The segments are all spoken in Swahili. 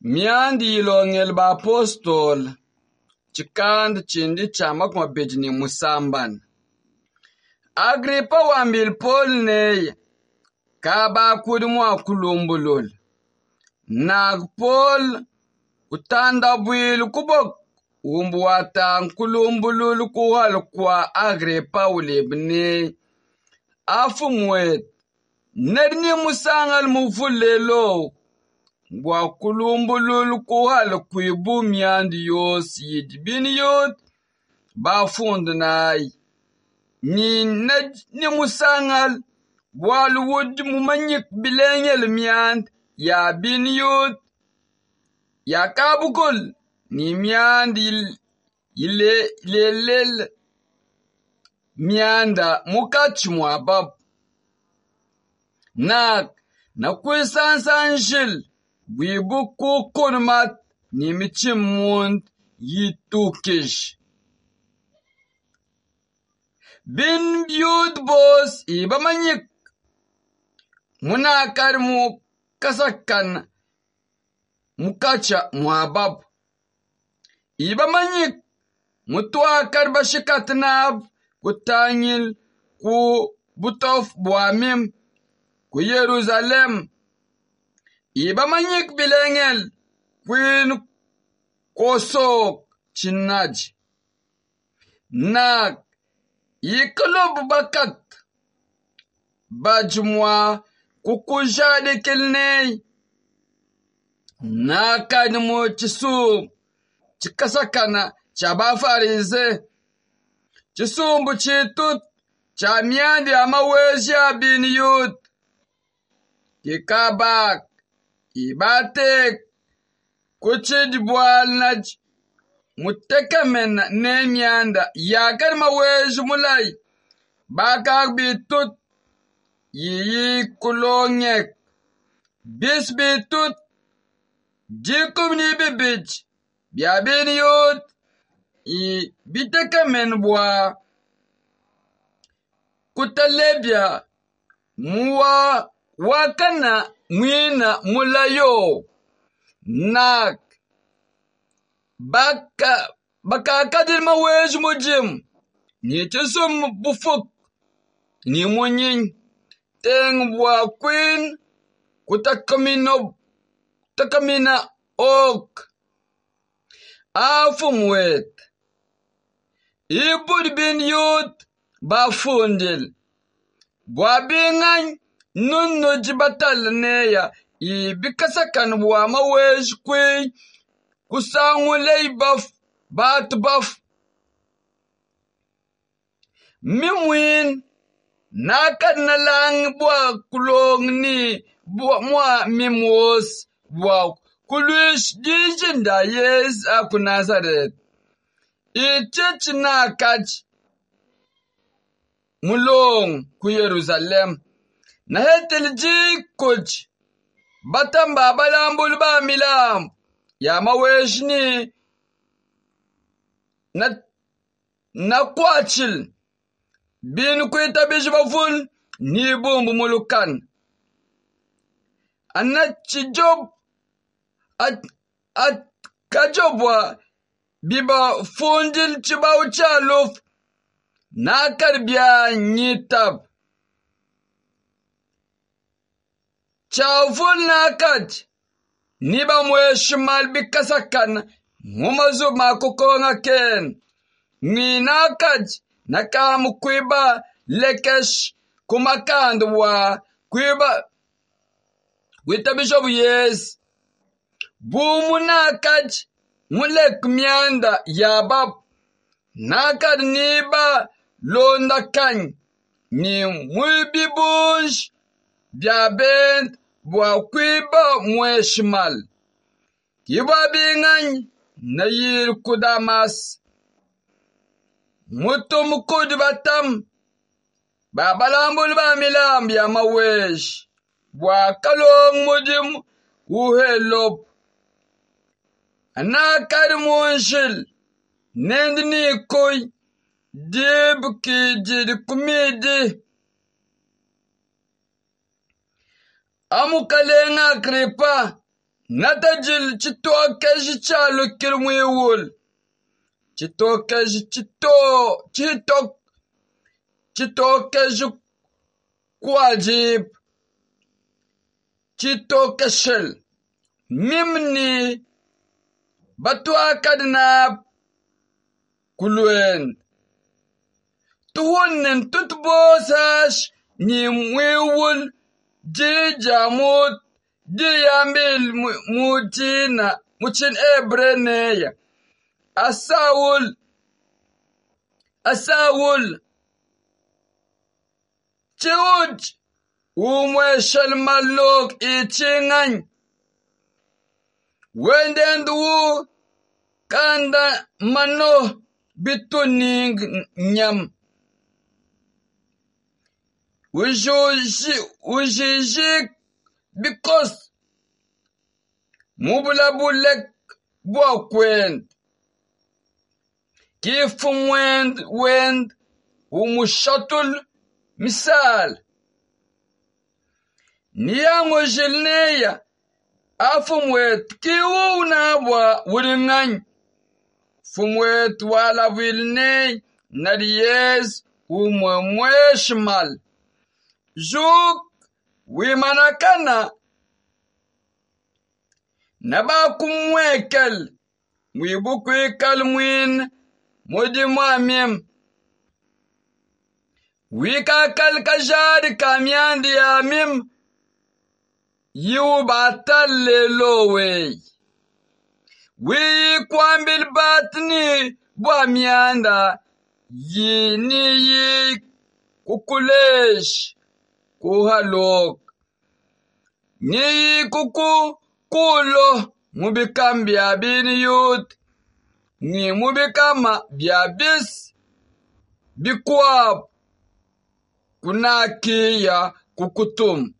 Miandi ilongel ba apostol chikand chindi chama kwa betini musamban. Agripa wambil Paul ney kaba kudumwa kulumbulul. Nag Paul utanda bwilu kubok umbuwata kulumbulul kuhal kwa Agripa ulibni. Afumwet nedni musangal mufulelo bwa kulumbulul kuhal kuibu miandi yos yidbin yot ba fundnay. Ni musangal bwal wud mumanyik bilenyel miand ya bin yot ya kabukul ni miand lelel mianda mukachmwa bab. Na kwisansan shil wibu kukunmat ni michimund yitukish. Bin yud bos iba manyik munakar mu kasakan mukacha muhabab. Iba manyik mutuakar bashikatnab kutangil ku butof buamim ku Yerusalem. Iba manyik bilengel kwin kosok chinaj. Nak yiklob bakat bajmwa kukujade kilney. Nakadmu chisum chikasakana chaba farize. Chisumbu chitut chamiandi amawezya bin yut. Kikabak ibatek kuchid bwalnaj mutekamen nemianda yakar mawej mulay bakak bitut yiyi kulonyek bis bitut jikum ni bibij biabin yut i bitekamen bwa kutalebya muwa wakana mwina mulayo. Nak baka kadir mawej mujim ni chisum bufuk ni munyin teng bwa queen takamina ok afumwet ibud bin yut bafundil bwa bingan nunno jibatal neya ibikasakan bwa mawej kwe kusangulay bat baf. Mimwin nakad nalang bwa kulong ni mwa mimwos bwa kulush dijinda yes aku Nazaret. Ichich nakad mulong ku Yerusalem. Na hetel jikuj batam babalambul ba milam ya maweshni na kwachil bin kwita bijbaful ni bumbu mulukan. Anachi job at kajobwa biba fundil chibauchaluf nakar bia nyitab. Chawful nakad niba mweshimal bikasakan mumazu makukonga ken. Ni nakad nakamu kwiba lekesh kumakandwa kwiba witabishobu yes. Bumu nakad mulek mianda yabab. Nakad niba londa kan ni mulbibush biabent bwa kwiba mweshimal. Kiba bingan na yir kudamas. Mutum kudibatam babalambul ba milam ya mawesh bwa kalong mudim uhelop. Anakad munshil nendni koy dib ki jid kumidi. Amukalenga Agripa natajil chitokeji chalo kirmwewul chitokeji chitokeji kwajib chitokeshel mimni batwa kadnab kulwen tuhunnen tutbosash ni mwewul jamut yambil muchin ebreneya asawul chiuj umweshel malok ichingany wendendu kanda mano bituning nyam ujijik because mubulabulek bokwend kifum wend umushatul misal niyamujilneya afumwet kiwunabwa wuringany fumwet wala wilney nadiyez umweshmal juk wimanakana nabakumwekel mwibukwikal mwin mudimwamim wikakal kajari kamyandi yamim yubatallelowey wikwambil batni bwamyanda yiniyi kukulesh kuhalok ni kulo mubikam biabin yut ni mubikama biabis bikwab kunakiya kukutum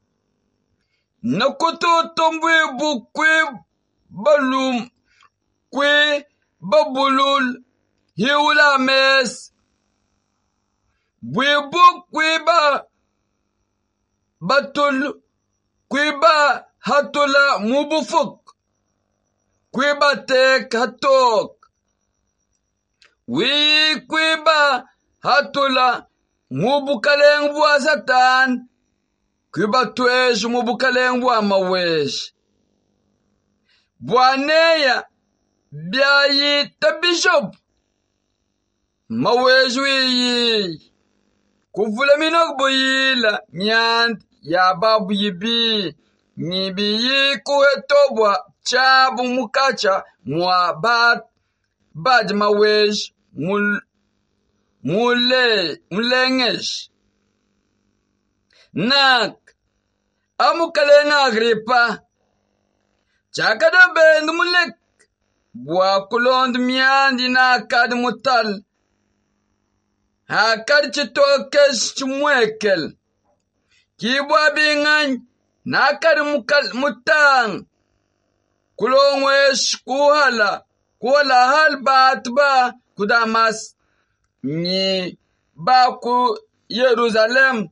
nakututum bukwi balum kwi babulul hiwla mes bwibuk kwiba batul kwiba hatula mubufuk kwiba tek hatok kwiba hatula mubukaleng bua satan kwiba twesh mubukaleng bua mawesh bwaneya byayi tabishop mawesh wiyi kuvula minok boyila nyant ya babu yibi nibiyi kuhetobwa chabu mukacha mwa bad mawesh mulengesh nak amukalenga Agripa chakada bend mulek bwa kulond myandi na kad mutal hakad chitokes chumwekel kibwa bingany nakad mutang kulongwesh kuhala hal batba kudamas ni ba ku Yerusalem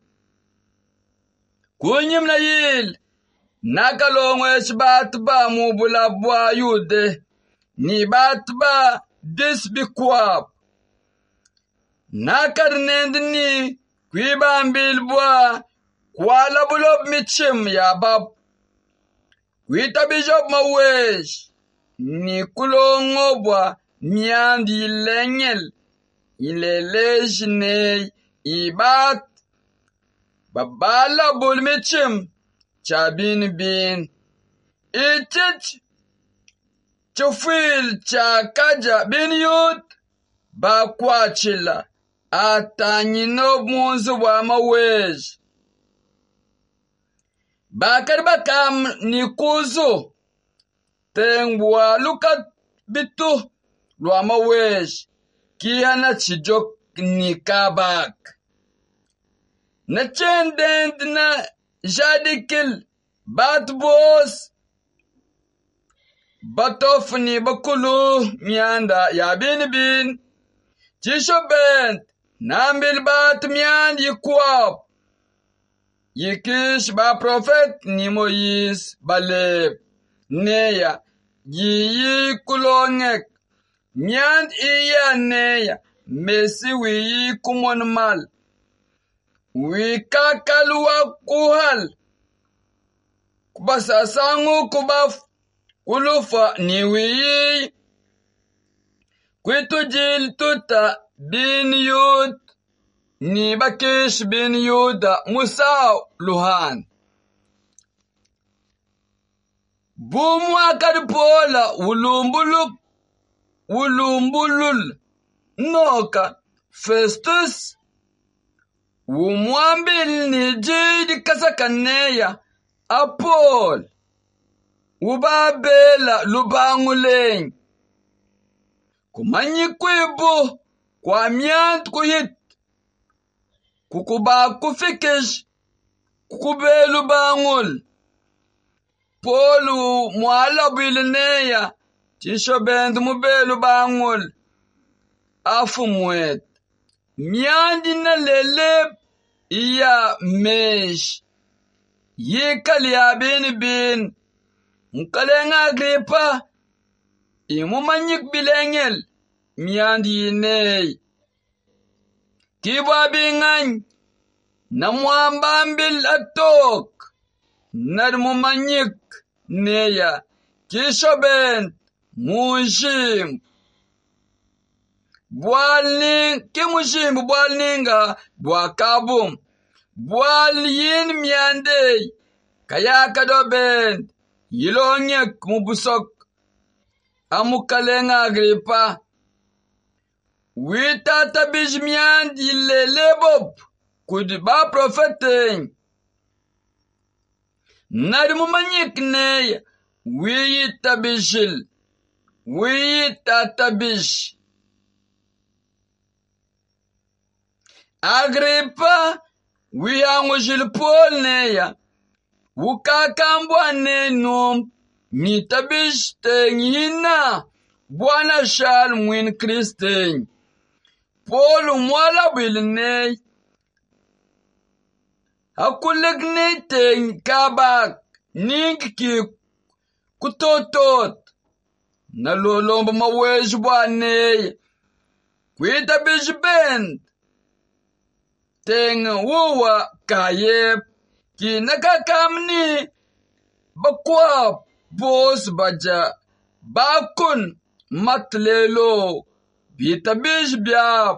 kunyim na yil nakalongwesh batba mubulabwa yude ni batba disbikwab nakarnendni kwibambilbwa kwala bulob michim ya bab kwita bishop mawesh ni kulongobwa myandi lenyel ilelejne ibat babala bulmichim chabin bin itich chufil chakaja bin yut bakwachila atanyino munzu wa mawesh bakar bakam nikuzo tengwa lukat bitu lwa mawesh kihana chijok nikabak na chendend na jadikil batbos batofni bakulu myanda ya bin chishobent nambil bat myand yikwab yikish ba prophet ni Moïse baleb neya yi kulongek nyand iya neya mesi wi kumon mal wi kakalwa kuhal kubasasangu kubaf kulufa ni wi kwitujil tuta bin yud ni bakish bin yuda musa luhan bumwa kadpola ulumbulul noka Festus umwambil ni jidi kasakaneya Apol ubabela lubanguleng kumanyi kwibu kwa myant kuyit kukuba kufikish kukubelu bangul Polu mwala bilineya tisho bendu mubelu bangul afu mwet myandi na lelep iya mesh yikali ya bin mkalenga Agripa imumanyik bilengel myandi iney kibwa bingany na mwambambil atok nadmumanyik neya kishoben mushim kimushim bwalninga bwakabum bwal yin myandey kayaka doben yilonyek mubusok amukalenga Agripa witata bijmyand yilelebob kudiba profeteng nadmumanyik neya wiyitabishil wiyitatabish Agripa wiyangushil Paul neya wukakambwa nenum nitabish tengina bwana shal mwin Kristeng Paul mwala bilney hakulik teng kabak ning ki kutotot na lolomba mawesh bwane kwita bishbend teng wuwa kayep ki nakakamni bakwa bos baja bakun matlelo bita bish biap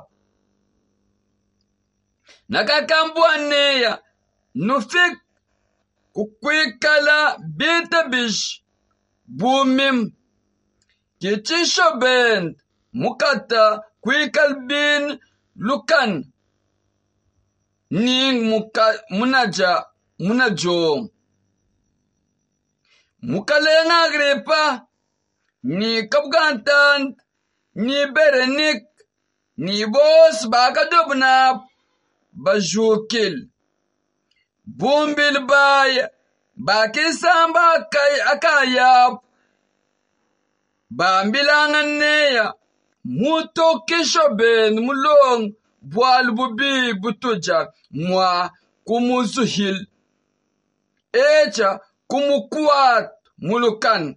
nakakambwaneya nufik kukwikala bita bish bumim kichisho bend mukata kwikal bin lukan ning munajom mukalenga Agripa ni kapgantan ni berenik ni bos bakadobna bajukil bumbil bay bakisamba kay akayap bambilangan neya muto kishoben mulong bwal bubi butuja mwa kumuzuhil echa kumukwat mulukan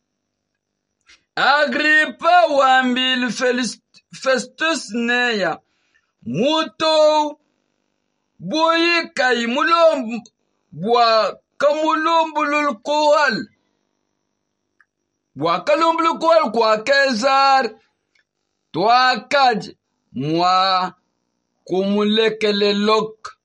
Agripa wambil Festus neya muto boyi kay mulom bwa kamulumbulul kuhal bwa kalumbulul kuhal kwa Kezar twakaj mwa kumulekele lok